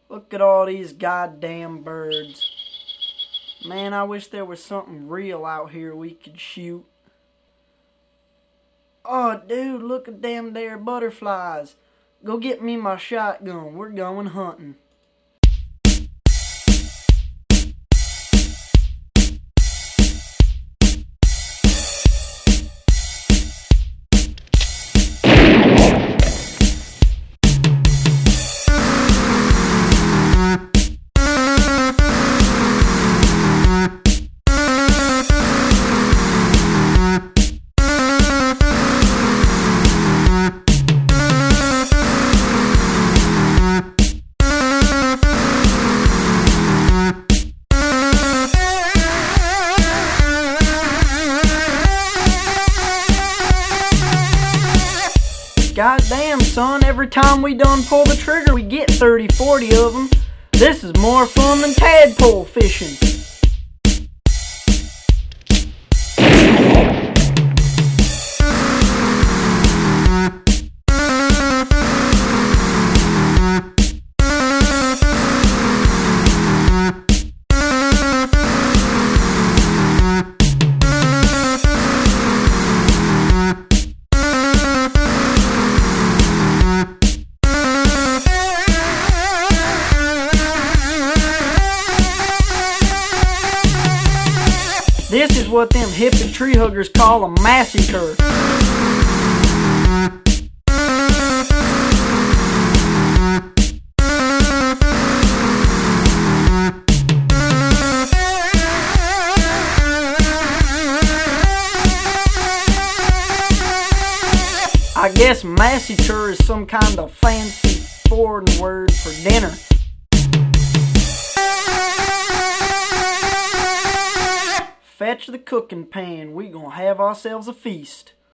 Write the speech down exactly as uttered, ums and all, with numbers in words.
Look at all these goddamn birds. Man, I wish there was something real out here we could shoot. Oh, dude, look at them there butterflies. Go get me my shotgun. We're going hunting. Goddamn, son, every time we done pull the trigger, we get thirty, forty of them. This is more fun than tadpole fishing. This is what them hippie tree huggers call a massacre. I guess massacre is some kind of fancy foreign word for dinner. Fetch the cooking pan, we gonna have ourselves a feast.